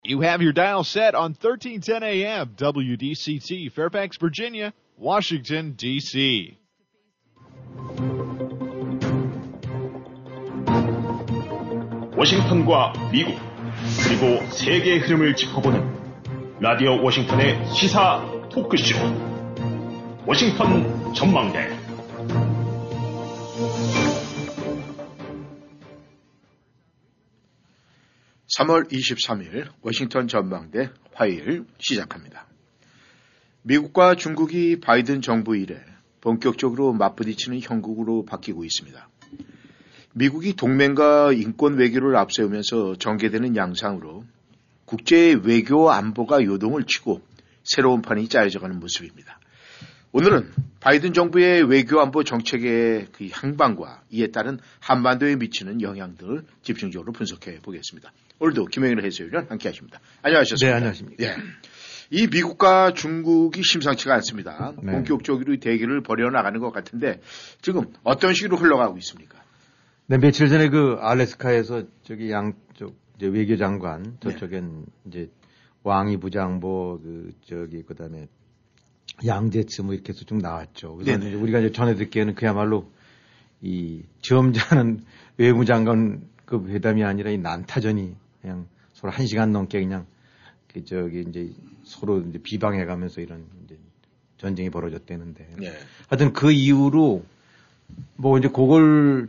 You have your dial set on 1310 AM WDCT, Fairfax, Virginia, Washington, D.C. 워싱턴과 미국, 그리고 세계의 흐름을 짚어보는 라디오 워싱턴의 시사 토크쇼, 워싱턴 전망대. (3월 23일) 워싱턴 전망대 화요일 시작합니다. 미국과 중국이 바이든 정부 이래 본격적으로 맞부딪히는 형국으로 바뀌고 있습니다. 미국이 동맹과 인권 외교를 앞세우면서 전개되는 양상으로 국제 외교 안보가 요동을 치고 새로운 판이 짜여져가는 모습입니다. 오늘은 바이든 정부의 외교 안보 정책의 그 향방과 이에 따른 한반도에 미치는 영향들을 집중적으로 분석해 보겠습니다. 오늘도 김영일 해설위원 함께 하십니다. 안녕하셨습니까? 네, 안녕하십니까. 예. 이 미국과 중국이 심상치가 않습니다. 네. 본격적으로 대결을 벌여나가는 것 같은데 지금 어떤 식으로 흘러가고 있습니까? 네, 며칠 전에 그 알래스카에서 저기 양쪽 이제 외교장관 저쪽엔 이제 왕이 부장보 그다음에 양제츠 뭐 이렇게 해서 좀 나왔죠. 그래서 이제 우리가 이제 전해 듣기에는 그야말로 이 점잖은 외무장관급 회담이 아니라 이 난타전이 그냥 서로 1시간 넘게 그냥 그 저기 이제 서로 이제 비방해 가면서 이런 이제 전쟁이 벌어졌다는데. 네. 하여튼 그 이후로 뭐 이제 그걸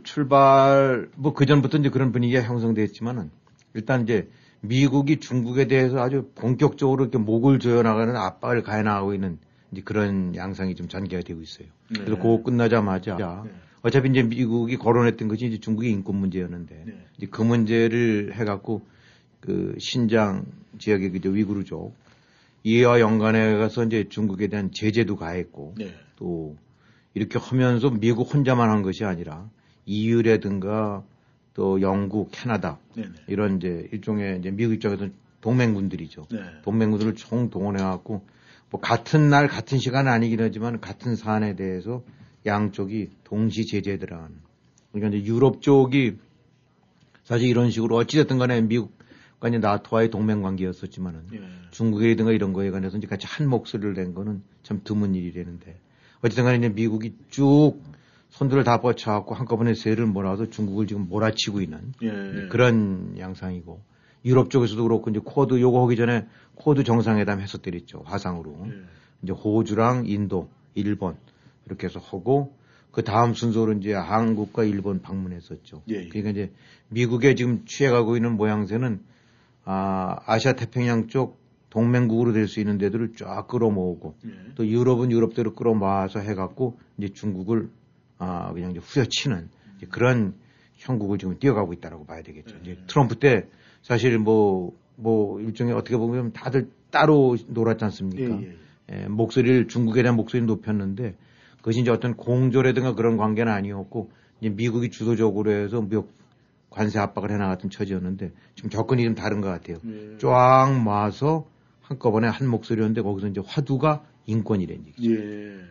뭐 그전부터 이제 그런 분위기가 형성됐지만은 일단 이제 미국이 중국에 대해서 아주 본격적으로 이렇게 목을 조여나가는 압박을 가해나가고 있는 이제 그런 양상이 좀 전개가 되고 있어요. 네. 그래서 그거 끝나자마자 어차피 이제 미국이 거론했던 것이 이제 중국의 인권 문제였는데 이제 그 문제를 해갖고 그 신장 지역의 그 위구르족 이와 연관해 가서 이제 중국에 대한 제재도 가했고 또 이렇게 하면서 미국 혼자만 한 것이 아니라 EU라든가 또 영국, 캐나다 이런 이제 일종의 이제 미국 입장에서는 동맹군들이죠. 동맹군들을 총 동원해 갖고 뭐 같은 날 같은 시간은 아니긴 하지만 같은 사안에 대해서 양쪽이 동시 제재에 들어가는. 그러니까 이제 유럽 쪽이 사실 이런 식으로 어찌됐든 간에 미국과 이제 나토와의 동맹 관계였었지만은 중국이라든가 이런 거에 관해서 이제 같이 한 목소리를 낸 거는 참 드문 일이라는데 어쨌든 간에 이제 미국이 쭉 손들을 다 뻗쳐갖고 한꺼번에 세를 몰아서 중국을 지금 몰아치고 있는 그런 양상이고 유럽 쪽에서도 그렇고 이제 쿼드 요거 하기 전에 쿼드 정상회담 했었더랬죠. 화상으로. 이제 호주랑 인도, 일본 이렇게 해서 하고 그 다음 순서로 이제 한국과 일본 방문했었죠. 그러니까 이제 미국에 지금 취해가고 있는 모양새는 아시아 태평양 쪽 동맹국으로 될 수 있는 데들을 쫙 끌어모으고 또 유럽은 유럽대로 끌어모아서 해갖고 이제 중국을 그냥 이제 후려치는 이제 그런 형국을 지금 뛰어가고 있다라고 봐야 되겠죠. 이제 트럼프 때 사실 뭐 일종의 어떻게 보면 다들 따로 놀았지 않습니까? 목소리를 중국에 대한 목소리를 높였는데 그것이 이제 어떤 공조라든가 그런 관계는 아니었고 이제 미국이 주도적으로 해서 무역 관세 압박을 해나갔던 처지였는데 지금 접근이 좀 다른 것 같아요. 쫙 모아서 한꺼번에 한 목소리였는데 거기서 이제 화두가 인권이라는 얘기죠.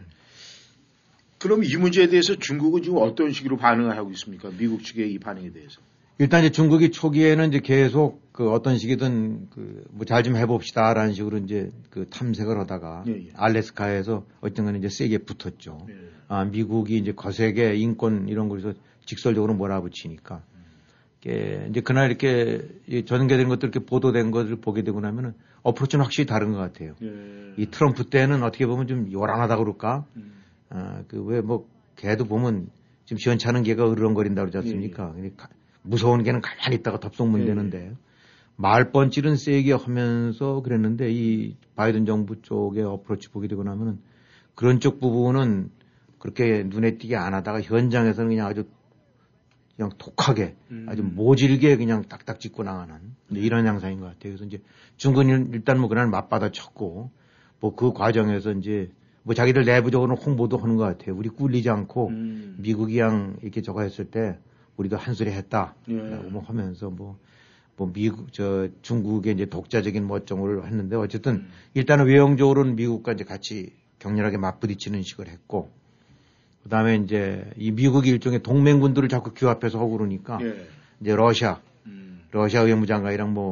그럼 이 문제에 대해서 중국은 지금 어떤 식으로 반응을 하고 있습니까? 미국 측의 이 반응에 대해서. 일단 이제 중국이 초기에는 이제 계속 그 어떤 식이든 그 뭐 잘 좀 해봅시다라는 식으로 이제 그 탐색을 하다가 알래스카에서 어떤 건 이제 세게 붙었죠. 미국이 이제 거세게 인권 이런 거에서 직설적으로 몰아붙이니까. 이제 그날 이렇게 전개된 것들 이렇게 보도된 것을 보게 되고 나면은 어프로치는 확실히 다른 것 같아요. 이 트럼프 때는 어떻게 보면 좀 요란하다 그럴까? 그 왜 뭐 개도 보면 지금 시원찮은 개가 으르렁거린다 그러지 않습니까? 무서운 개는 가만히 있다가 덥석 문대는데 말번질은 세게 하면서 그랬는데 이 바이든 정부 쪽의 어프로치 보게 되고 나면은 그런 쪽 부분은 그렇게 눈에 띄게 안 하다가 현장에서는 그냥 아주 그냥 독하게 아주 모질게 그냥 딱딱 짚고 나가는 이런 양상인 것 같아요. 그래서 이제 중국은 일단 뭐 그날 맞받아 쳤고 뭐 그 과정에서 이제 뭐 자기들 내부적으로는 홍보도 하는 것 같아요. 우리 꿀리지 않고 미국이 양 이렇게 저거 했을 때 우리도 한 소리 했다. 뭐 하면서 뭐 미국, 중국의 이제 독자적인 뭐 어쩌고를 했는데 어쨌든 일단은 외형적으로는 미국과 이제 같이 격렬하게 맞부딪히는 식을 했고 그 다음에 이제 이 미국이 일종의 동맹군들을 자꾸 규합해서 하고 그러니까 이제 러시아 외무장관이랑 뭐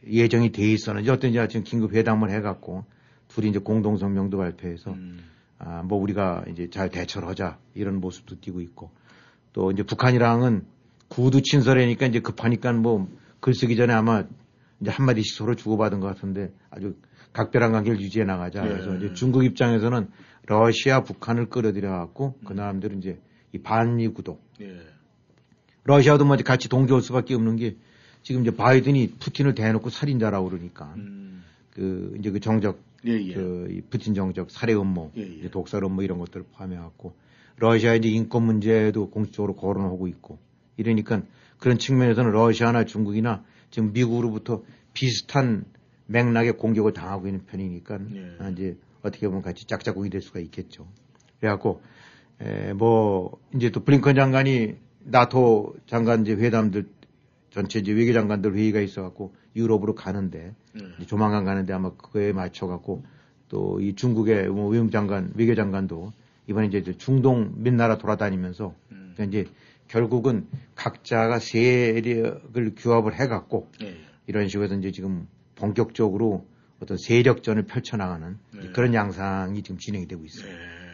예정이 돼 있었는지 어떤지 지금 긴급 회담을 해갖고 둘이 이제 공동 성명도 발표해서 뭐 우리가 이제 잘 대처를 하자 이런 모습도 띄고 있고 또 이제 북한이랑은 구두 친서래니까 이제 급하니까 뭐 글 쓰기 전에 아마 이제 한마디씩 서로 주고받은 것 같은데 아주 각별한 관계를 유지해 나가자. 그래서 이제 중국 입장에서는 러시아, 북한을 끌어들여 갖고 그 나름대로 이제 이 반미 구도. 러시아도 뭐 같이 동조할 수밖에 없는 게 지금 이제 바이든이 푸틴을 대놓고 살인자라고 그러니까 그 이제 그 정적 그 이 푸틴 정적 살해 음모, 독살 음모 이런 것들을 포함해 갖고 러시아 이제 인권 문제도 공식적으로 거론하고 있고 이러니까 그런 측면에서는 러시아나 중국이나 지금 미국으로부터 비슷한 맥락의 공격을 당하고 있는 편이니까 이제 어떻게 보면 같이 짝짝꿍이 될 수가 있겠죠. 그래갖고 뭐 이제 또 블링컨 장관이 나토 장관 이제 회담들 전체 이제 외교장관들 회의가 있어갖고 유럽으로 가는데 이제 조만간 가는데 아마 그거에 맞춰갖고 또 이 중국의 뭐 외무장관 외교장관도 이번에 이제 중동 몇 나라 돌아다니면서 그러니까 이제 결국은 각자가 세력을 규합을 해갖고 이런 식으로 해서 이제 지금 본격적으로 어떤 세력전을 펼쳐나가는 그런 양상이 지금 진행이 되고 있어요.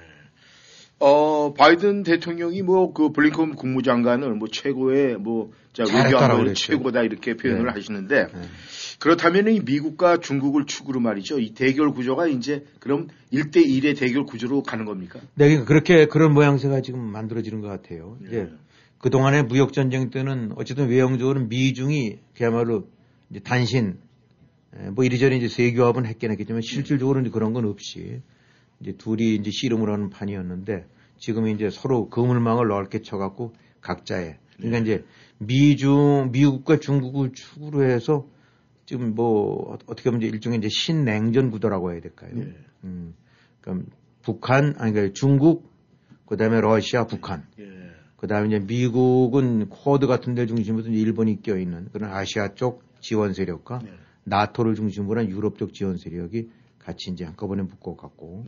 바이든 대통령이 뭐 그 블링컨 국무장관을 뭐 최고의 뭐 외교안보 최고다 이렇게 표현을 하시는데 그렇다면 이 미국과 중국을 축으로 말이죠. 이 대결 구조가 이제 그럼 1대1의 대결 구조로 가는 겁니까? 네, 그렇게 그런 모양새가 지금 만들어지는 것 같아요. 이제 그동안의 무역 전쟁 때는 어쨌든 외형적으로는 미중이 그야말로 이제 단신 뭐 이리저리 이제 세교합은 했긴 했겠지만 실질적으로는 이제 그런 건 없이 이제 둘이 이제 씨름을 하는 판이었는데 지금은 이제 서로 그물망을 넓게 쳐갖고 각자의 그러니까 이제 미국과 중국을 축으로 해서 지금 뭐 어떻게 보면 이제 일종의 이제 신냉전 구도라고 해야 될까요? 그러니까 북한 그러니까 중국 그다음에 러시아, 북한. 그다음에 이제 미국은 쿼드 같은 데 중심으로 이제 일본이 껴 있는 그런 아시아 쪽 지원 세력과 나토를 중심으로 한 유럽 쪽 지원 세력이 같이 이제 한꺼번에 묶어 갖고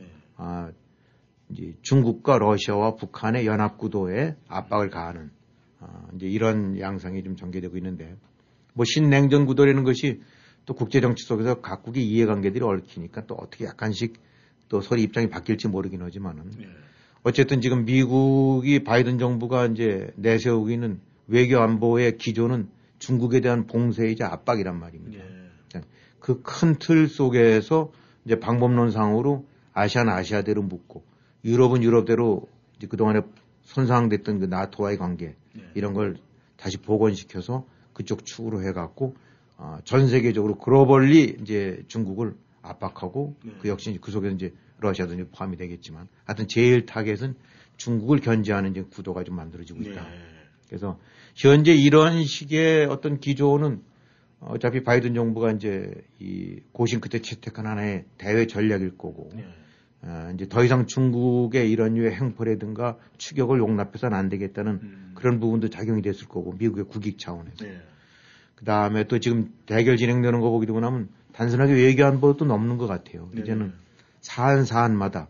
이제 중국과 러시아와 북한의 연합 구도에 압박을 가하는 이제 이런 양상이 좀 전개되고 있는데 뭐 신냉전 구도라는 것이 또 국제 정치 속에서 각국의 이해관계들이 얽히니까 또 어떻게 약간씩 또 서로 입장이 바뀔지 모르긴 하지만은 어쨌든 지금 미국이 바이든 정부가 이제 내세우고 있는 외교 안보의 기조는 중국에 대한 봉쇄이자 압박이란 말입니다. 그 큰 틀 속에서 이제 방법론상으로 아시아는 아시아대로 묻고 유럽은 유럽대로 이제 그동안에 손상됐던 그 나토와의 관계 이런 걸 다시 복원시켜서 그쪽 축으로 해갖고 전 세계적으로 글로벌리 이제 중국을 압박하고 그 역시 그 속에서 이제 러시아도 이제 포함이 되겠지만 하여튼 제일 타겟은 중국을 견제하는 이제 구도가 좀 만들어지고 있다. 그래서 현재 이런 식의 어떤 기조는 어차피 바이든 정부가 이제 이 고심 끝에 채택한 하나의 대외 전략일 거고 이제 더 이상 중국의 이런 류의 행포라든가 추격을 용납해서는 안 되겠다는 그런 부분도 작용이 됐을 거고 미국의 국익 차원에서. 그 다음에 또 지금 대결 진행되는 거 보게 되고 나면 단순하게 외교 안보도 넘는 것 같아요. 이제는 사안마다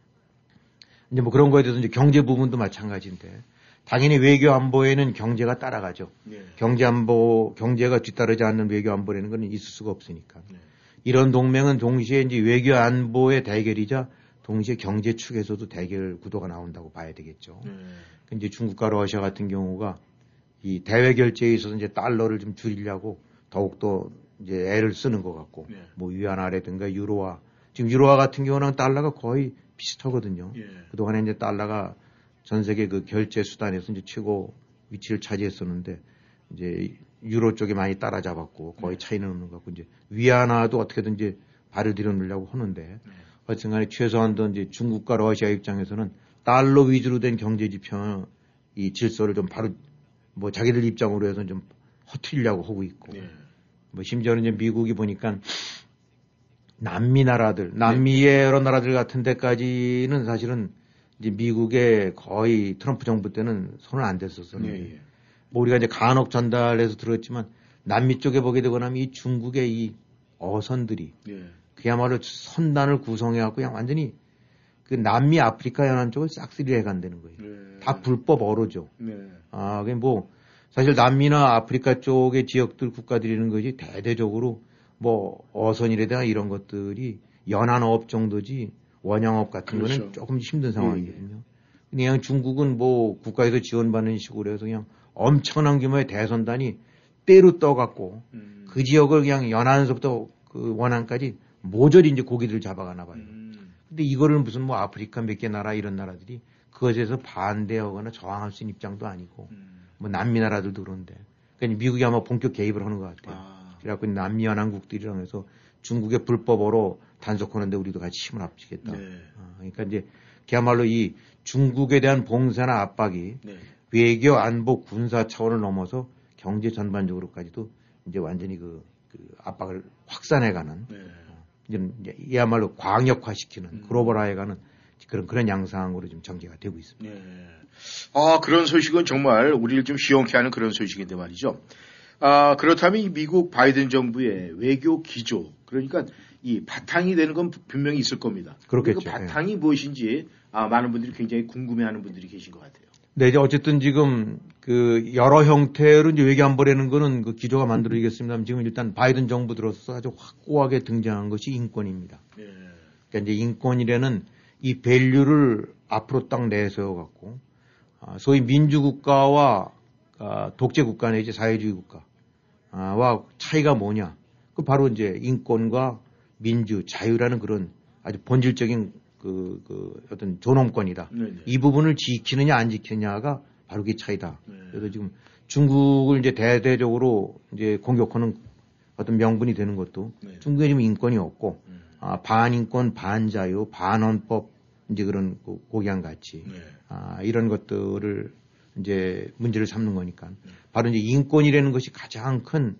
이제 뭐 그런 거에 대해서 이제 경제 부분도 마찬가지인데 당연히 외교 안보에는 경제가 따라가죠. 경제가 뒤따르지 않는 외교 안보라는 건 있을 수가 없으니까. 이런 동맹은 동시에 이제 외교 안보의 대결이자 동시에 경제 축에서도 대결 구도가 나온다고 봐야 되겠죠. 이제 중국과 러시아 같은 경우가 이 대외 결제에 있어서 이제 달러를 좀 줄이려고 더욱더 이제 애를 쓰는 것 같고, 뭐 위안화라든가 유로화, 지금 유로화 같은 경우는 달러가 거의 비슷하거든요. 그동안에 이제 달러가 전 세계 그 결제 수단에서 이제 최고 위치를 차지했었는데, 이제 유로 쪽에 많이 따라잡았고, 거의 차이는 없는 것 같고, 이제 위안화도 어떻게든 이제 발을 들여놓으려고 하는데, 어쨌든 간에 최소한도 이제 중국과 러시아 입장에서는 달러 위주로 된 경제 지표 이 질서를 좀 바로 뭐 자기들 입장으로 해서 좀 허트리려고 하고 있고, 뭐 심지어는 이제 미국이 보니까 남미 나라들, 남미의 여러 나라들 같은 데까지는 사실은 이제 미국의 거의 트럼프 정부 때는 손을 안 댔었어요. 뭐 우리가 이제 간혹 전달해서 들었지만 남미 쪽에 보게 되고 나면 이 중국의 이 어선들이 그야말로 선단을 구성해갖고 그냥 완전히 그 남미 아프리카 연안 쪽을 싹쓸이 해간다는 거예요. 다 불법 어로죠. 그게 뭐 사실 남미나 아프리카 쪽의 지역들 국가들이라는 것이 대대적으로 뭐 어선이라든가 이런 것들이 연안업 정도지 원양업 같은 그렇죠. 거는 조금 힘든 상황이거든요. 그냥 중국은 뭐 국가에서 지원받는 식으로 해서 그냥 엄청난 규모의 대선단이 때로 떠갖고 그 지역을 그냥 연안에서부터 그 원안까지 모조리 이제 고기들을 잡아가나 봐요. 근데 이거를 무슨 뭐 아프리카 몇 개 나라 이런 나라들이 그것에서 반대하거나 저항할 수 있는 입장도 아니고 뭐 남미 나라들도 그런데 그러니까 미국이 아마 본격 개입을 하는 것 같아요. 그래갖고 남미 연안국들이랑 해서 중국의 불법으로 단속하는데 우리도 같이 힘을 합치겠다. 네. 그러니까 이제 그야말로 이 중국에 대한 봉쇄나 압박이 네. 외교, 안보, 군사 차원을 넘어서 경제 전반적으로까지도 이제 완전히 그 압박을 확산해가는 이제 이야말로 광역화시키는 글로벌화해가는 그런 양상으로 좀 전개가 되고 있습니다. 네. 그런 소식은 정말 우리를 좀 희용케 하는 그런 소식인데 말이죠. 그렇다면 이 미국 바이든 정부의 외교 기조, 그러니까 이 바탕이 되는 건 분명히 있을 겁니다. 그렇겠죠. 그 바탕이 무엇인지 많은 분들이 굉장히 궁금해하는 분들이 계신 것 같아요. 네, 이제 어쨌든 지금 그 여러 형태로 이제 외교안보라는 거는 그 기조가 만들어지겠습니다만 지금 일단 바이든 정부 들어서 아주 확고하게 등장한 것이 인권입니다. 네. 그러니까 이제 인권이라는 이 밸류를 앞으로 딱 내세워 갖고 소위 민주국가와 독재국가 내지 사회주의 국가와 차이가 뭐냐? 그 바로 이제 인권과 민주, 자유라는 그런 아주 본질적인 그 어떤 존엄권이다. 네네. 이 부분을 지키느냐 안 지키느냐가 바로 그 차이다. 그래서 지금 중국을 이제 대대적으로 이제 공격하는 어떤 명분이 되는 것도 중국에 지금 인권이 없고 반인권, 반자유, 반헌법 이제 그런 고기한 가치 이런 것들을 이제 문제를 삼는 거니까 바로 이제 인권이라는 것이 가장 큰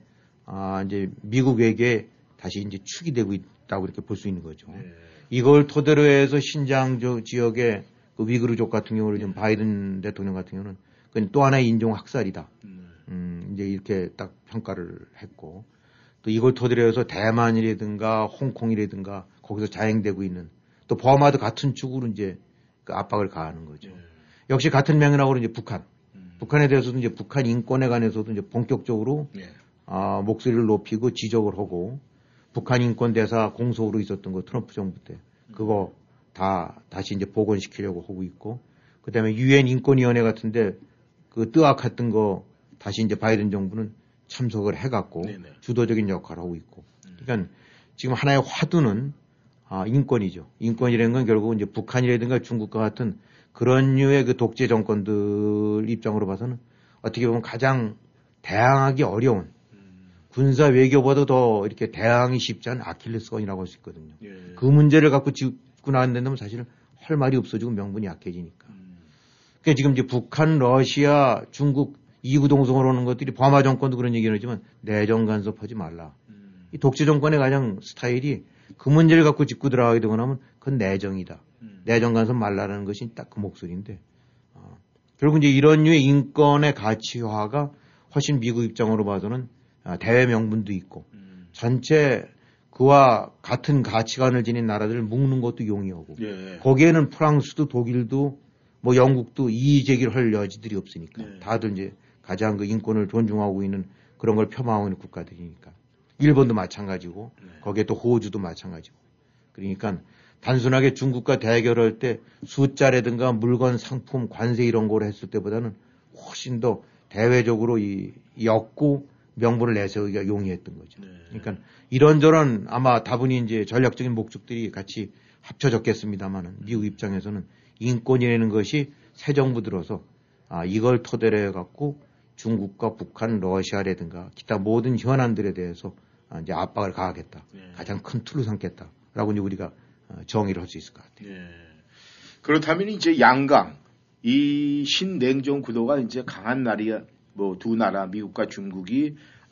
이제 미국 외교에 다시 이제 축이 되고 있다고 이렇게 볼 수 있는 거죠. 이걸 토대로 해서 신장 지역의 그 위구르족 같은 경우는 좀 바이든 대통령 같은 경우는 그건 또 하나의 인종 학살이다. 이제 이렇게 딱 평가를 했고 또 이걸 토대로 해서 대만이라든가 홍콩이라든가 거기서 자행되고 있는 또 버마도 같은 축으로 이제 그 압박을 가하는 거죠. 역시 같은 맥락으로 이제 북한에 대해서도 이제 북한 인권에 관해서도 이제 본격적으로 목소리를 높이고 지적을 하고 북한 인권 대사 공소로 있었던 거 트럼프 정부 때 그거 다시 이제 복원시키려고 하고 있고 그다음에 유엔 인권위원회 같은데 그 뜨악했던 거 다시 이제 바이든 정부는 참석을 해갖고 주도적인 역할을 하고 있고 그러니까 지금 하나의 화두는 인권이죠. 인권이라는 건 결국 이제 북한이라든가 중국과 같은 그런 류의 그 독재 정권들 입장으로 봐서는 어떻게 보면 가장 대항하기 어려운 군사 외교보다 더 이렇게 대항이 쉽지 않은 아킬레스건이라고 할 수 있거든요. 그 문제를 갖고 짚고 나간다면 사실 할 말이 없어지고 명분이 약해지니까. 그러니까 지금 이제 북한, 러시아, 중국 이구동성으로 오는 것들이 버마 정권도 그런 얘기를 하지만 내정 간섭하지 말라. 이 독재 정권의 가장 스타일이 그 문제를 갖고 짚고 들어가게 되고 나면 그건 내정이다. 내정 간섭 말라라는 것이 딱 그 목소리인데 결국 이제 이런 류의 인권의 가치화가 훨씬 미국 입장으로 봐서는 대외 명분도 있고 전체 그와 같은 가치관을 지닌 나라들을 묶는 것도 용이하고 거기에는 프랑스도 독일도 뭐 영국도 이의 제기를 할 여지들이 없으니까 다들 이제 가장 그 인권을 존중하고 있는 그런 걸 폄하하고 있는 국가들이니까 일본도 마찬가지고 거기에 또 호주도 마찬가지고 그러니까 단순하게 중국과 대결할 때 숫자라든가 물건, 상품, 관세 이런 걸 했을 때보다는 훨씬 더 대외적으로 이 엮고 명분을 내세우기가 용이했던 거죠. 그러니까 이런저런 아마 다분히 이제 전략적인 목적들이 같이 합쳐졌겠습니다만은 미국 입장에서는 인권이라는 것이 새 정부 들어서 이걸 토대로 해갖고 중국과 북한, 러시아라든가 기타 모든 현안들에 대해서 이제 압박을 가하겠다. 가장 큰 툴로 삼겠다라고 이제 우리가 정의를 할 수 있을 것 같아요. 그렇다면 이제 양강 이 신냉전 구도가 이제 강한 나라야 뭐 두 나라 미국과 중국이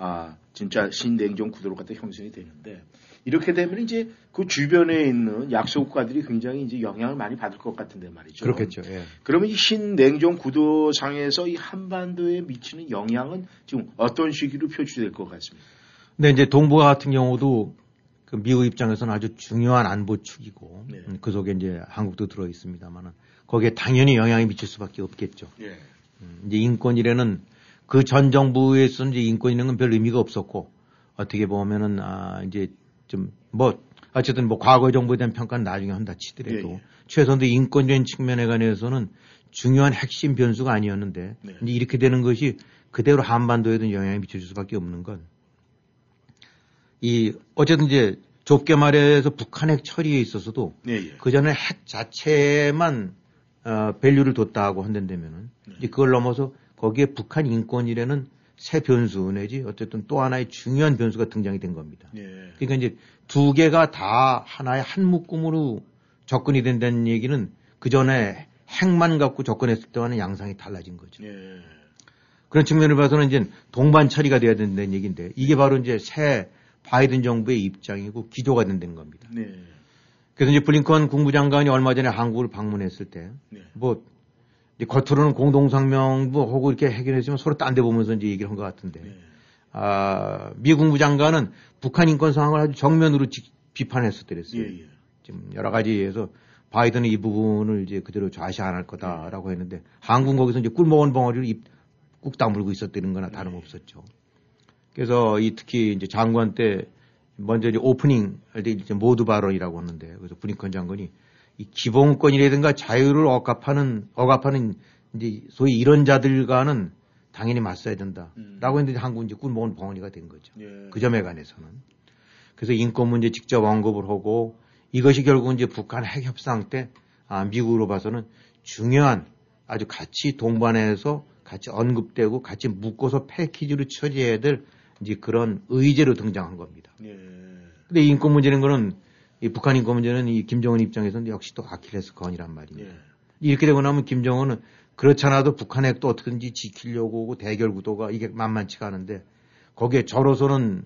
진짜 신냉전 구도로 갖다 형성이 되는데 이렇게 되면 이제 그 주변에 있는 약소국가들이 굉장히 이제 영향을 많이 받을 것 같은데 말이죠. 그렇겠죠. 예. 그러면 이 신냉전 구도상에서 이 한반도에 미치는 영향은 지금 어떤 시기로 표출될 것 같습니다. 네, 이제 동북아 같은 경우도 그 미국 입장에서는 아주 중요한 안보축이고 그 속에 이제 한국도 들어 있습니다만은 거기에 당연히 영향이 미칠 수밖에 없겠죠. 이제 인권이라는 그 전 정부에서는 이제 인권이라는 건 별 의미가 없었고 어떻게 보면은 이제 좀 뭐 어쨌든 뭐 과거 정부에 대한 평가는 나중에 한다 치더라도 예. 최소한도 인권적인 측면에 관해서는 중요한 핵심 변수가 아니었는데 네. 이제 이렇게 되는 것이 그대로 한반도에도 영향을 미쳐줄 수밖에 없는 건 이 어쨌든 이제 좁게 말해서 북한 핵 처리에 있어서도 예. 그 전에 핵 자체만 밸류를 뒀다고 한다면은 이제 그걸 넘어서 거기에 북한 인권이라는 새 변수 내지 어쨌든 또 하나의 중요한 변수가 등장이 된 겁니다. 예. 그러니까 이제 두 개가 다 하나의 한 묶음으로 접근이 된다는 얘기는 그 전에 핵만 갖고 접근했을 때와는 양상이 달라진 거죠. 예. 그런 측면을 봐서는 이제 동반 처리가 돼야 된다는 얘기인데 이게 바로 이제 새 바이든 정부의 입장이고 기조가 된다는 겁니다. 네. 그래서 이제 블링컨 국무장관이 얼마 전에 한국을 방문했을 때 뭐 이제 겉으로는 공동성명도 하고 이렇게 해결했지만 서로 딴 데 보면서 이제 얘기를 한 것 같은데 미 국무장관은 북한 인권 상황을 아주 정면으로 비판했었더랬어요. 예. 지금 여러 가지에서 바이든은 이 부분을 이제 그대로 좌시 안 할 거다라고 했는데 한국은 거기서 이제 꿀먹은 벙어리를 꾹 다물고 있었다는 거나 다름없었죠. 그래서 특히 이제 장관 때 먼저 이제 오프닝 할 때 이제 모두 발언이라고 하는데 그래서 블링컨 장관이 이 기본권이라든가 자유를 억압하는 이제 소위 이런 자들과는 당연히 맞서야 된다라고 했는데 한국은 이제 꿀먹은 벙어리가 된 거죠. 예. 그 점에 관해서는. 그래서 인권 문제 직접 언급을 하고 이것이 결국은 이제 북한 핵 협상 때 미국으로 봐서는 중요한 아주 같이 동반해서 같이 언급되고 같이 묶어서 패키지로 처리해야 될 이제 그런 의제로 등장한 겁니다. 예. 근데 이 인권 문제는 거는 이 북한 인권 문제는 이 김정은 입장에서는 역시 또 아킬레스건이란 말입니다. 예. 이렇게 되고 나면 김정은은 그렇잖아도 북한 핵도 어떻게든지 지키려고 하고 대결 구도가 이게 만만치가 않은데 거기에 저로서는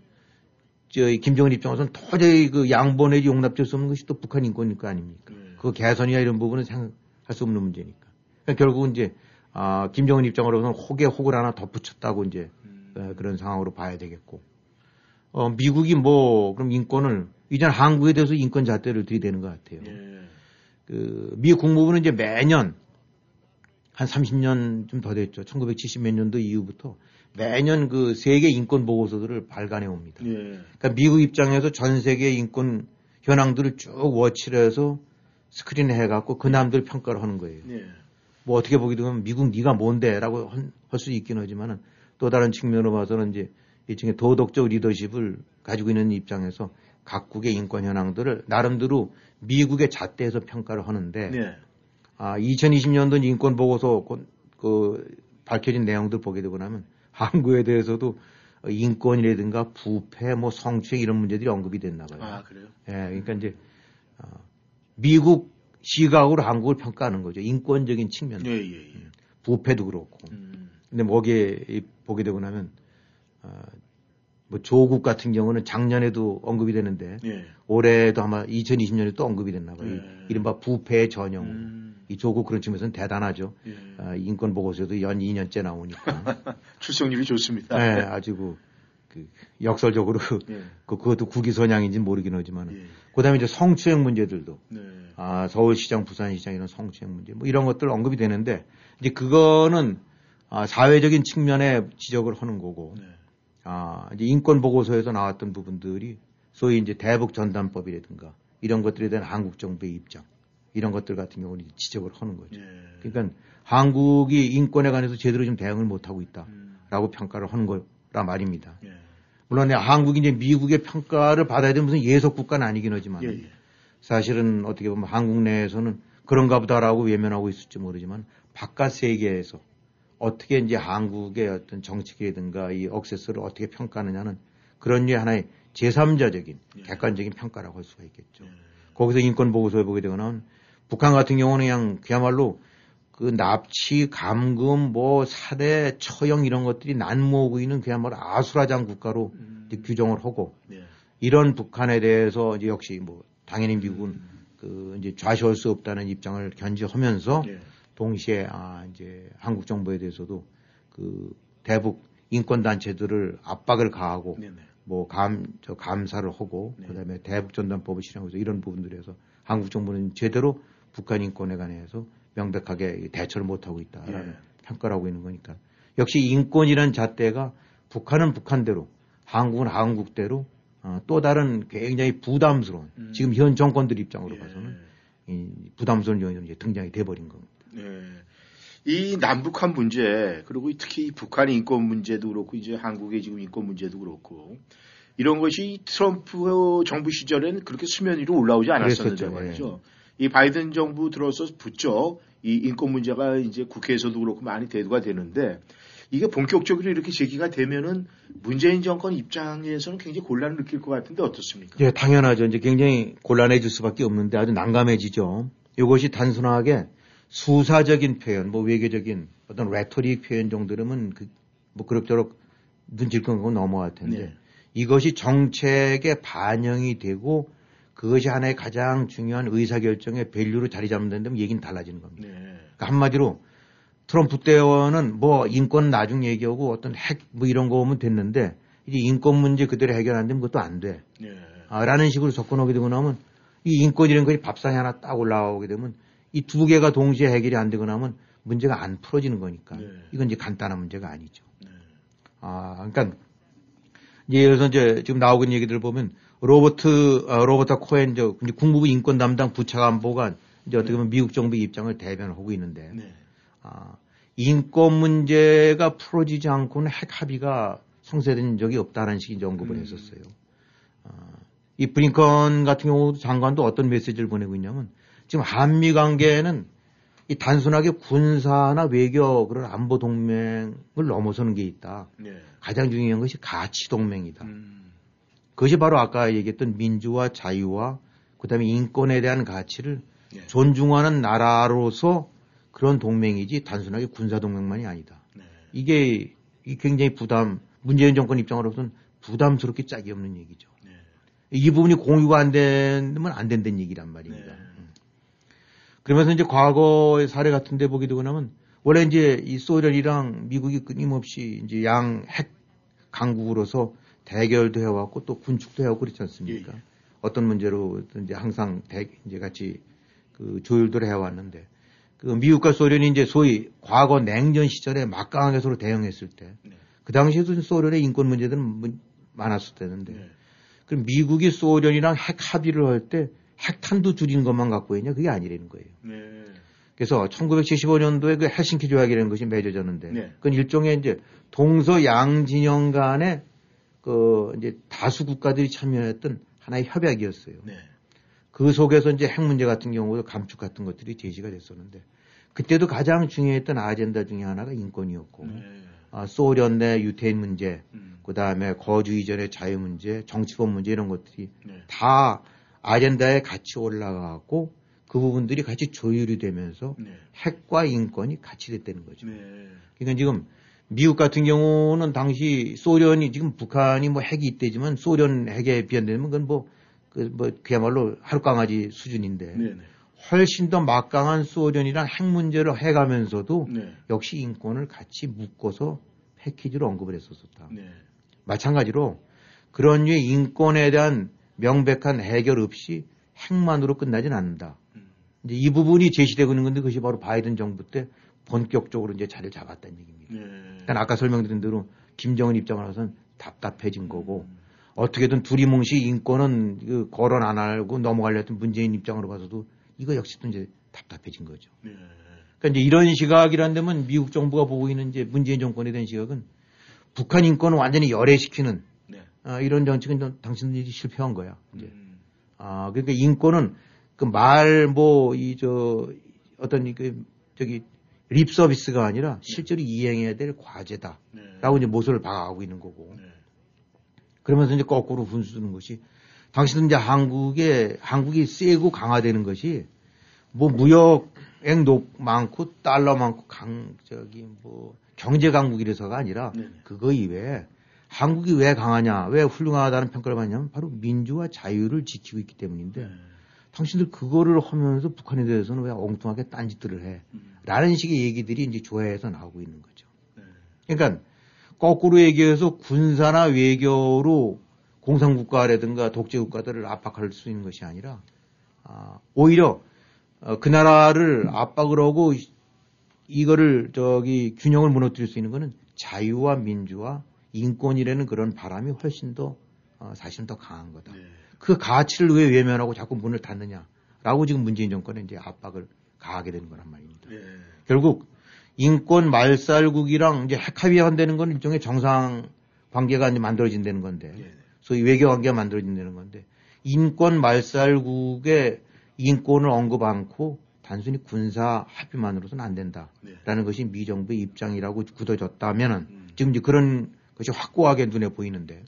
김정은 입장에서는 도저히 그 양보 내지 용납될 수 없는 것이 또 북한 인권일 거 아닙니까? 그 개선이나 이런 부분은 생각할 수 없는 문제니까. 그러니까 결국은 이제 김정은 입장으로서는 혹에 혹을 하나 덧붙였다고 이제 그런 상황으로 봐야 되겠고. 미국이 뭐 그럼 인권을 이전 한국에 대해서 인권 잣대를 들이대는 것 같아요. 예. 미 국무부는 이제 매년 한 30년 좀 더 됐죠. 1970 몇 년도 이후부터 매년 그 세계 인권 보고서들을 발간해 옵니다. 예. 그러니까 미국 입장에서 전 세계 인권 현황들을 쭉 워치를 해서 스크린에 해갖고 그 남들 평가를 하는 거예요. 예. 뭐 어떻게 보게 되면 미국 네가 뭔데라고 할 수 있긴 하지만은 또 다른 측면으로 봐서는 이제 일종의 도덕적 리더십을 가지고 있는 입장에서 각국의 인권 현황들을 나름대로 미국의 잣대에서 평가를 하는데 예. 2020년도 인권 보고서 그 밝혀진 내용들 보게 되고 나면 한국에 대해서도 인권이라든가 부패, 뭐 성추행 이런 문제들이 언급이 됐나 봐요. 그래요? 예, 그러니까 이제 미국 시각으로 한국을 평가하는 거죠. 인권적인 측면. 예. 부패도 그렇고. 근데 뭐게 보게 되고 나면 뭐 조국 같은 경우는 작년에도 언급이 되는데 예. 올해도 아마 2020년에 또 언급이 됐나 봐요. 예. 이른바 부패의 전형. 이 조국 그런 측면에서는 대단하죠. 예. 인권 보고서도 연 2년째 나오니까. 출석률이 좋습니다. 네, 아주 그 역설적으로 예. 그것도 국위선양인지는 모르긴 하지만. 예. 그다음에 이제 성추행 문제들도. 네. 서울시장, 부산시장 이런 성추행 문제 뭐 이런 것들 언급이 되는데 이제 그거는 사회적인 측면에 지적을 하는 거고. 네. 이제 인권 보고서에서 나왔던 부분들이 소위 이제 대북 전단법이라든가 이런 것들에 대한 한국 정부의 입장 이런 것들 같은 경우는 지적을 하는 거죠. 예. 그러니까 한국이 인권에 관해서 제대로 좀 대응을 못 하고 있다라고 평가를 하는 거라 말입니다. 예. 물론 한국이 이제 미국의 평가를 받아야 되는 무슨 예속 국가는 아니긴 하지만 예. 사실은 어떻게 보면 한국 내에서는 그런가 보다라고 외면하고 있을지 모르지만 바깥 세계에서 어떻게 이제 한국의 어떤 정책이라든가 이 억세스를 어떻게 평가하느냐는 그런 류의 하나의 제3자적인 객관적인 평가라고 할 수가 있겠죠. 거기서 인권 보고서에 보게 되거나 북한 같은 경우는 그냥 그야말로 그 납치, 감금, 뭐 살해, 처형 이런 것들이 난무하고 있는 그야말로 아수라장 국가로 이제 규정을 하고 이런 북한에 대해서 이제 역시 뭐 당연히 미국은 그 이제 좌시할 수 없다는 입장을 견지하면서 동시에 이제 한국 정부에 대해서도 그 대북 인권 단체들을 압박을 가하고 뭐 감사를 하고 그다음에 대북 전단법을 실행해서 이런 부분들에서 한국 정부는 제대로 북한 인권에 관해서 명백하게 대처를 못 하고 있다라는 평가를 하고 있는 거니까 역시 인권이라는 잣대가 북한은 북한대로 한국은 한국대로 또 다른 굉장히 부담스러운 지금 현 정권들 입장으로 봐서는 이 부담스러운 요인이 이제 등장이 돼버린 겁니다. 네. 이 남북한 문제 그리고 특히 북한의 인권 문제도 그렇고 이제 한국의 지금 인권 문제도 그렇고 이런 것이 트럼프 정부 시절에는 그렇게 수면 위로 올라오지 않았었는데 말이죠. 이 바이든 정부 들어서 부쩍 이 인권 문제가 이제 국회에서도 그렇고 많이 대두가 되는데 이게 본격적으로 이렇게 제기가 되면은 문재인 정권 입장에서는 굉장히 곤란을 느낄 것 같은데 어떻습니까? 예, 당연하죠. 이제 굉장히 곤란해질 수밖에 없는데 아주 난감해지죠. 이것이 단순하게 수사적인 표현, 뭐 외교적인 어떤 레토릭 표현 정도라면 뭐 그럭저럭 눈질 건 넘어갈 텐데 네. 이것이 정책에 반영이 되고 그것이 하나의 가장 중요한 의사결정의 밸류로 자리 잡는다면 얘기는 달라지는 겁니다. 네. 그러니까 한마디로 트럼프 때는 뭐 인권 나중 얘기하고 어떤 핵 뭐 이런 거 오면 됐는데 이제 인권 문제 그대로 해결 안 되면 그것도 안 돼. 네. 라는 식으로 접근하게 되고 나면 이 인권이라는 것이 밥상에 하나 딱 올라오게 되면 이 두 개가 동시에 해결이 안 되고 나면 문제가 안 풀어지는 거니까 네. 이건 이제 간단한 문제가 아니죠. 네. 그러니까 예를 들어서 이제 지금 나오고 있는 얘기들을 보면 로버트 코엔 국무부 인권 담당 부차관보가 이제 어떻게 보면 미국 정부의 입장을 대변하고 있는데 네. 인권 문제가 풀어지지 않고는 핵 합의가 성사된 적이 없다는 식의 이제 언급을 했었어요. 이 브링컨 같은 경우도 장관도 어떤 메시지를 보내고 있냐면 지금 한미 관계는 이 단순하게 군사나 외교 그런 안보 동맹을 넘어서는 게 있다. 네. 가장 중요한 것이 가치 동맹이다. 그것이 바로 아까 얘기했던 민주와 자유와 그다음에 인권에 대한 가치를 네. 존중하는 나라로서 그런 동맹이지 단순하게 군사 동맹만이 아니다. 네. 이게 굉장히 문재인 정권 입장으로서는 부담스럽게 짝이 없는 얘기죠. 네. 이 부분이 공유가 안 되면 안 된다는 얘기란 말입니다. 네. 그러면서 이제 과거의 사례 같은 데 보게 되고 나면 원래 이제 이 소련이랑 미국이 끊임없이 이제 양 핵 강국으로서 대결도 해왔고 또 군축도 해왔고 그렇지 않습니까? 예. 어떤 문제로 이제 항상 이제 같이 그 조율도 해왔는데 그 미국과 소련이 이제 소위 과거 냉전 시절에 막강하게 서로 대응했을 때 그 당시에도 소련의 인권 문제들은 많았을 때는데 네. 그럼 미국이 소련이랑 핵 합의를 할 때 핵탄두 줄이는 것만 갖고 있냐? 그게 아니라는 거예요. 네. 그래서 1975년도에 그 헬싱키 조약이라는 것이 맺어졌는데 네. 그건 일종의 이제 동서 양진영 간의 그 이제 다수 국가들이 참여했던 하나의 협약이었어요. 네. 그 속에서 이제 핵 문제 같은 경우도 감축 같은 것들이 제시가 됐었는데 그때도 가장 중요했던 아젠다 중에 하나가 인권이었고 네. 소련 내 유태인 문제, 그 다음에 거주 이전의 자유 문제, 정치법 문제 이런 것들이 네. 다 아젠다에 같이 올라가고 그 부분들이 같이 조율이 되면서 네. 핵과 인권이 같이 됐다는 거죠. 네. 그러니까 지금 미국 같은 경우는 당시 소련이 지금 북한이 뭐 핵이 있대지만 소련 핵에 비한되면 그건 그야말로 하룻강아지 수준인데 네. 훨씬 더 막강한 소련이랑 핵 문제를 해가면서도 네. 역시 인권을 같이 묶어서 패키지로 언급을 했었다. 네. 마찬가지로 그런 류의 인권에 대한 명백한 해결 없이 핵만으로 끝나진 않는다. 이제 이 부분이 제시되고 있는 건데 그것이 바로 바이든 정부 때 본격적으로 이제 자리를 잡았다는 얘기입니다. 네. 그러니까 아까 설명드린 대로 김정은 입장으로서는 답답해진 거고 어떻게든 두리뭉실 인권은 거론 안 하고 넘어가려 했던 문재인 입장으로 봐서도 이거 역시 또 이제 답답해진 거죠. 네. 그러니까 이제 이런 시각이란 데면 미국 정부가 보고 있는 이제 문재인 정권에 대한 시각은 북한 인권을 완전히 열애시키는 네. 이런 정책은 당신들이 실패한 거야. 이제. 그러니까 인권은 그 어떤 립 서비스가 아니라 실제로 이행해야 될 과제다. 네. 라고 이제 모습을 박아가고 있는 거고. 네. 그러면서 이제 거꾸로 분수 두는 것이 당신은 이제 한국이 세고 강화되는 것이 뭐 무역액 많고 달러 많고 경제 강국이라서가 아니라 네. 그거 이외에 한국이 왜 강하냐, 왜 훌륭하다는 평가를 받냐면 바로 민주와 자유를 지키고 있기 때문인데 당신들 그거를 하면서 북한에 대해서는 왜 엉뚱하게 딴짓들을 해? 라는 식의 얘기들이 이제 조회에서 나오고 있는 거죠. 그러니까 거꾸로 얘기해서 군사나 외교로 공산국가라든가 독재국가들을 압박할 수 있는 것이 아니라 오히려 그 나라를 압박을 하고 이거를 균형을 무너뜨릴 수 있는 거는 자유와 민주와 인권이라는 그런 바람이 훨씬 더 사실은 더 강한 거다. 그 가치를 왜 외면하고 자꾸 문을 닫느냐라고 지금 문재인 정권에 이제 압박을 가하게 되는 거란 말입니다. 결국 인권 말살국이랑 이제 핵합의가 한다는 건 일종의 정상 관계가 이제 만들어진다는 건데, 소위 외교 관계가 만들어진다는 건데, 인권 말살국의 인권을 언급 않고 단순히 군사 합의만으로서는 안 된다라는 것이 미 정부의 입장이라고 굳어졌다면은 지금 이제 그런 것이 확고하게 눈에 보이는데,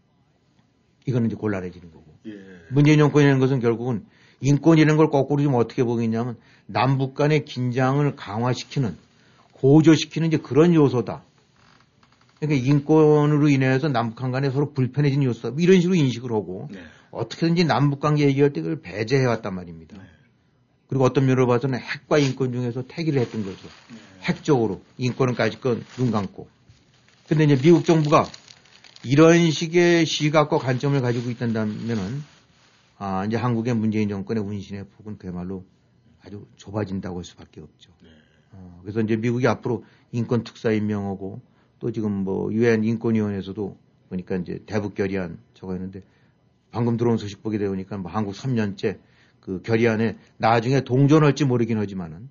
이거는 이제 곤란해지는 거고. 문재인 정권이라는 것은 결국은 인권이라는 걸 거꾸로 좀 어떻게 보겠냐면 남북 간의 긴장을 강화시키는, 고조시키는 이제 그런 요소다. 그러니까 인권으로 인해서 남북한 간에 서로 불편해진 요소다. 이런 식으로 인식을 하고 어떻게든지 남북 관계 얘기할 때 그걸 배제해왔단 말입니다. 그리고 어떤 면으로 봐서는 핵과 인권 중에서 태기를 했던 거죠. 핵적으로 인권은 까짓건 눈 감고. 근데 이제 미국 정부가 이런 식의 시각과 관점을 가지고 있다면은 이제 한국의 문재인 정권의 운신의 폭은 그야말로 아주 좁아진다고 할 수밖에 없죠. 그래서 이제 미국이 앞으로 인권 특사 임명하고 또 지금 뭐 유엔 인권위원회에서도 보니까 이제 대북 결의안 저거 했는데 방금 들어온 소식 보게 되니까 뭐 한국 3년째 그 결의안에 나중에 동전할지 모르긴 하지만은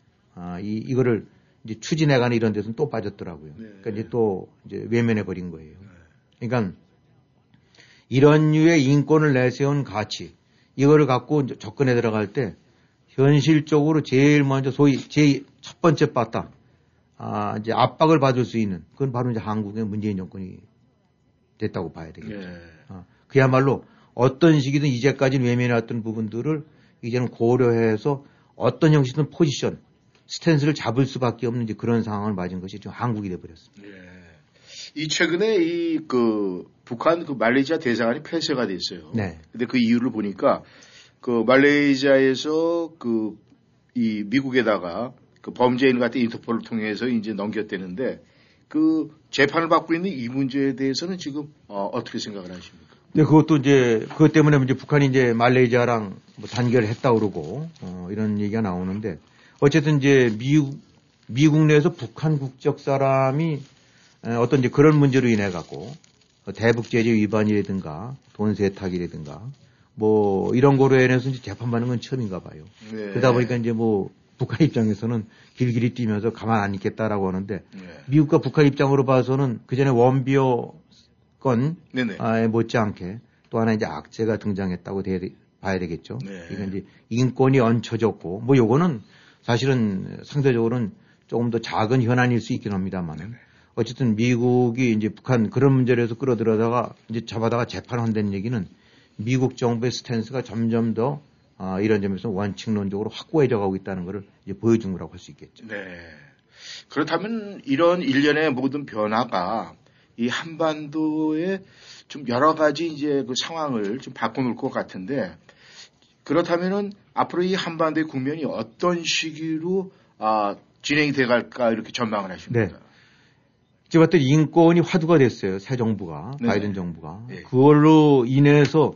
이거를 이제 추진해가는 이런 데서는 또 빠졌더라고요. 그러니까 이제 또 이제 외면해 버린 거예요. 그러니까 이런 류의 인권을 내세운 가치 이거를 갖고 접근해 들어갈 때 현실적으로 제일 먼저 소위 제일 첫 번째 바탕 이제 압박을 받을 수 있는 그건 바로 이제 한국의 문재인 정권이 됐다고 봐야 되겠죠. 그야말로 어떤 식이든 이제까지 외면해왔던 부분들을 이제는 고려해서 어떤 형식이든 포지션, 스탠스를 잡을 수밖에 없는 이제 그런 상황을 맞은 것이 지금 한국이 돼버렸습니다. 이 최근에 북한 그 말레이시아 대사관이 폐쇄가 됐어요. 근데 그 이유를 보니까 그 말레이시아에서 이 미국에다가 그 범죄인 같은 인터폴을 통해서 이제 넘겼대는데 그 재판을 받고 있는 이 문제에 대해서는 지금 어떻게 생각을 하십니까? 네, 그것도 이제 그것 때문에 이제 북한이 이제 말레이시아랑 뭐 단결을 했다 그러고 이런 얘기가 나오는데 어쨌든 이제 미국 내에서 북한 국적 사람이 어떤 이제 그런 문제로 인해 갖고 대북 제재 위반이라든가 돈 세탁이라든가 뭐 이런 거로 인해서 이제 재판받는 건 처음인가 봐요. 그러다 보니까 이제 뭐 북한 입장에서는 길길이 뛰면서 가만 안 있겠다라고 하는데 미국과 북한 입장으로 봐서는 그 전에 원비어 건 못지않게 또 하나 이제 악재가 등장했다고 봐야 되겠죠. 그러니까 이제 인권이 얹혀졌고 뭐 요거는 사실은 상대적으로는 조금 더 작은 현안일 수 있긴 합니다만 어쨌든 미국이 이제 북한 그런 문제를 해서 끌어들여다가 이제 잡아다가 재판한다는 얘기는 미국 정부의 스탠스가 점점 더 이런 점에서 원칙론적으로 확고해져 가고 있다는 것을 이제 보여준 거라고 할 수 있겠죠. 그렇다면 이런 일련의 모든 변화가 이 한반도에 좀 여러 가지 이제 그 상황을 좀 바꿔놓을 것 같은데 그렇다면은 앞으로 이 한반도의 국면이 어떤 시기로 진행이 돼갈까 이렇게 전망을 하십니까? 제가 봤을 때 인권이 화두가 됐어요. 새 정부가 바이든 정부가 그걸로 인해서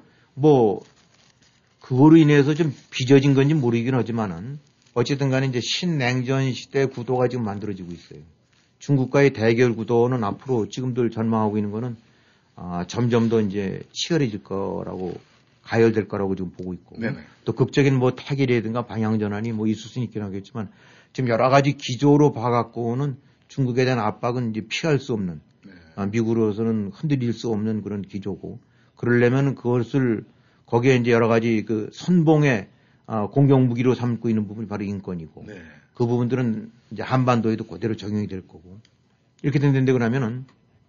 좀 빚어진 건지 모르긴 하지만은 어쨌든 간에 이제 신냉전 시대 구도가 지금 만들어지고 있어요. 중국과의 대결 구도는 앞으로 지금들 전망하고 있는 거는 점점 더 이제 치열해질 거라고 가열될 거라고 지금 보고 있고 또 극적인 뭐 타결이라든가 방향 전환이 뭐 있을 수는 있긴 하겠지만 지금 여러 가지 기조로 봐갖고는 중국에 대한 압박은 이제 피할 수 없는 미국으로서는 흔들릴 수 없는 그런 기조고 그러려면 그것을 거기에 이제 여러 가지 그 선봉의 공격 무기로 삼고 있는 부분이 바로 인권이고 그 부분들은 이제 한반도에도 그대로 적용이 될 거고 이렇게 된다고 그러면은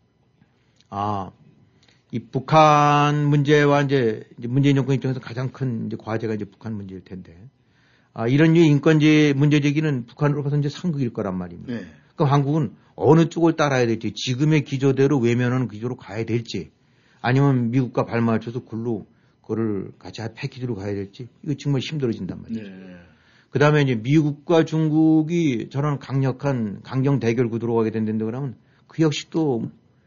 이 북한 문제와 이제 문재인 정권 입장에서 가장 큰 이제 과제가 이제 북한 문제일 텐데 이런 류의 인권제 문제 제기는 북한으로 봐서 이제 상극일 거란 말입니다. 그럼 한국은 어느 쪽을 따라야 될지 지금의 기조대로 외면하는 기조로 가야 될지 아니면 미국과 발맞춰서 그거를 같이 패키지로 가야 될지 이거 정말 힘들어진단 말이죠. 그 다음에 이제 미국과 중국이 저런 강력한 강경 대결 구도로 가게 된다고 그러면 그 역시 또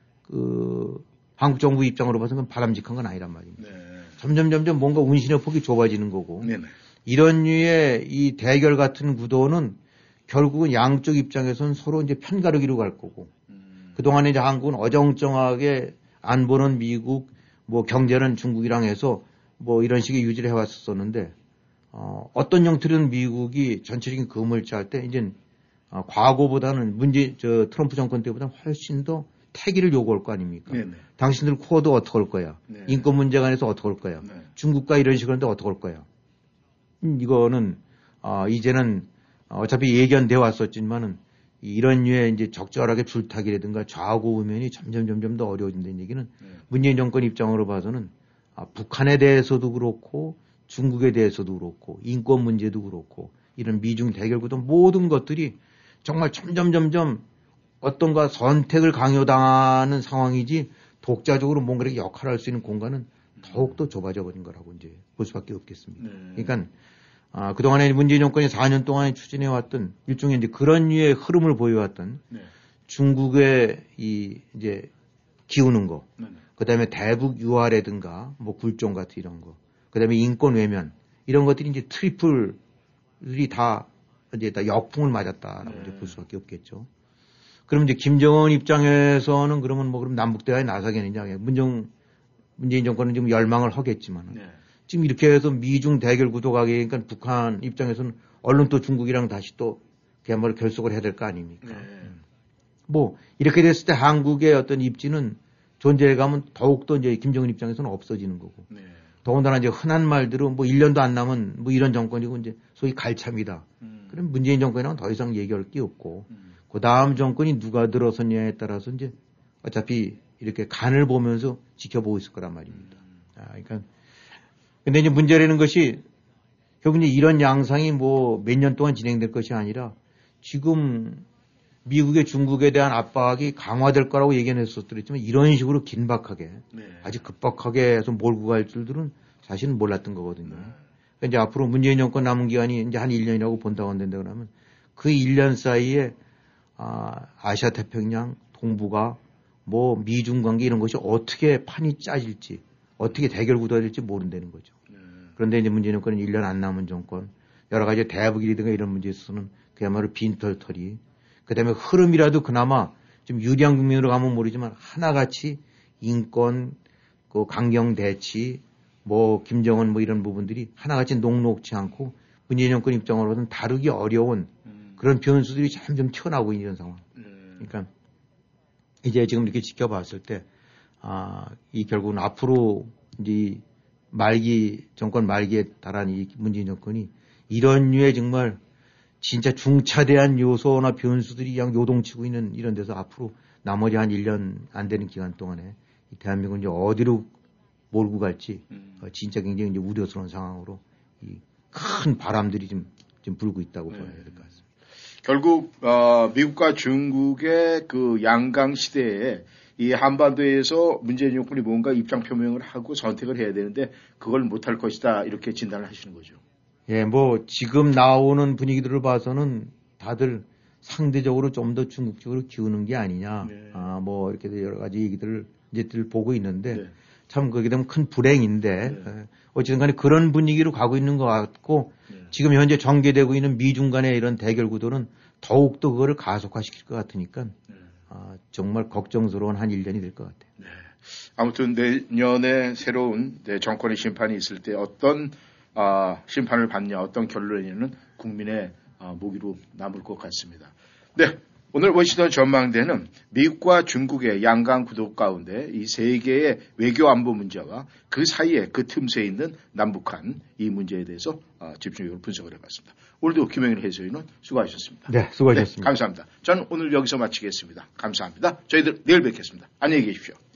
한국 정부 입장으로 봐서는 바람직한 건 아니란 말입니다. 점점 뭔가 운신의 폭이 좁아지는 거고 이런 류의 이 대결 같은 구도는 결국은 양쪽 입장에서는 서로 이제 편가르기로 갈 거고 그동안에 이제 한국은 어정쩡하게 안보는 미국, 뭐 경제는 중국이랑 해서 뭐 이런 식의 유지를 해왔었는데, 어떤 형태로는 미국이 전체적인 금을 짤 때 이제 과거보다는 트럼프 정권 때보다 훨씬 더 태기를 요구할 거 아닙니까? 네네. 당신들 코어도 어떻게 할 거야? 네네. 인권 문제 관해서 어떻게 할 거야? 네. 중국과 이런 식으로 하는데 어떻게 할 거야? 이거는, 이제는 어차피 예견돼 왔었지만은 이런 류의 이제 적절하게 줄타기라든가 좌우 우면이 점점 더 어려워진다는 얘기는 문재인 정권 입장으로 봐서는 북한에 대해서도 그렇고 중국에 대해서도 그렇고 인권 문제도 그렇고 이런 미중 대결 구도 모든 것들이 정말 점점 어떤가 선택을 강요당하는 상황이지 독자적으로 뭔가 이렇게 역할을 할 수 있는 공간은 더욱더 좁아져 버린 거라고 이제 볼 수밖에 없겠습니다. 그러니까 그동안에 문재인 정권이 4년 동안에 추진해왔던 일종의 이제 그런 류의 흐름을 보여왔던 중국의 이제 기우는 거, 그 다음에 대북 유화라든가 뭐 굴종 같은 이런 거, 그 다음에 인권 외면 이런 것들이 이제 트리플이 다 이제 다 역풍을 맞았다라고 이제 볼 수밖에 없겠죠. 그럼 이제 김정은 입장에서는 그러면 그럼 남북대화에 나서겠느냐. 문재인 정권은 지금 열망을 하겠지만 지금 이렇게 해서 미중 대결 구도가 그러니까 북한 입장에서는 얼른 또 중국이랑 다시 또 그야말로 결속을 해야 될 거 아닙니까? 뭐 이렇게 됐을 때 한국의 어떤 입지는 존재감은 더욱더 이제 김정은 입장에서는 없어지는 거고. 더군다나 이제 흔한 말대로 뭐 1년도 안 남은 뭐 이런 정권이고 이제 소위 갈참이다. 그럼 문재인 정권이랑은 더 이상 얘기할 게 없고 그 다음 정권이 누가 들어서냐에 따라서 이제 어차피 이렇게 간을 보면서 지켜보고 있을 거란 말입니다. 그러니까 근데 이제 문제라는 것이 결국 이제 이런 양상이 뭐 몇 년 동안 진행될 것이 아니라 지금 미국의 중국에 대한 압박이 강화될 거라고 얘기는 했었더랬지만 이런 식으로 긴박하게 아주 급박하게 해서 몰고 갈 줄들은 사실은 몰랐던 거거든요. 그러니까 이제 앞으로 문재인 정권 남은 기간이 이제 한 1년이라고 본다고 한다 그러면 그 1년 사이에 아시아 태평양 동북아 뭐 미중 관계 이런 것이 어떻게 판이 짜질지 어떻게 대결 구도가 될지 모른다는 거죠. 그런데 이제 문재인 정권은 1년 안 남은 정권 여러 가지 대북이라든가 이런 문제에 있어서는 그야말로 빈털터리 그 다음에 흐름이라도 그나마 좀 유리한 국면으로 가면 모르지만 하나같이 인권, 그 강경 대치, 뭐 김정은 뭐 이런 부분들이 하나같이 녹록지 않고 문재인 정권 입장으로는 다루기 어려운 그런 변수들이 점점 튀어나오고 있는 상황. 그러니까 이제 지금 이렇게 지켜봤을 때, 이 결국은 앞으로 이제 정권 말기에 달한 이 문재인 정권이 이런 류의 정말 진짜 중차대한 요소나 변수들이 그냥 요동치고 있는 이런 데서 앞으로 나머지 한 1년 안 되는 기간 동안에 이 대한민국은 이제 어디로 몰고 갈지 진짜 굉장히 이제 우려스러운 상황으로 이 큰 바람들이 좀 불고 있다고 봐야 될 것 같습니다. 결국 미국과 중국의 그 양강 시대에 이 한반도에서 문재인 정권이 뭔가 입장 표명을 하고 선택을 해야 되는데 그걸 못할 것이다 이렇게 진단을 하시는 거죠. 예, 뭐 지금 나오는 분위기들을 봐서는 다들 상대적으로 좀 더 중국 쪽으로 기우는 게 아니냐. 뭐 이렇게 여러 가지 얘기들을 이제들 보고 있는데 참 그게 되면 큰 불행인데 어쨌든 간에 그런 분위기로 가고 있는 것 같고 지금 현재 전개되고 있는 미중 간의 이런 대결 구도는 더욱더 그거를 가속화시킬 것 같으니까 정말 걱정스러운 한 1년이 될 것 같아요. 네. 아무튼 내년에 새로운 정권의 심판이 있을 때 어떤 심판을 받냐, 어떤 결론이냐는 국민의 모기로 남을 것 같습니다. 네. 오늘 워싱턴 전망대는 미국과 중국의 양강 구도 가운데 이 세계의 외교 안보 문제와 그 사이에 그 틈새에 있는 남북한 이 문제에 대해서 집중적으로 분석을 해봤습니다. 오늘도 김영일 해설위원 수고하셨습니다. 네, 수고하셨습니다. 네, 감사합니다. 저는 오늘 여기서 마치겠습니다. 감사합니다. 저희들 내일 뵙겠습니다. 안녕히 계십시오.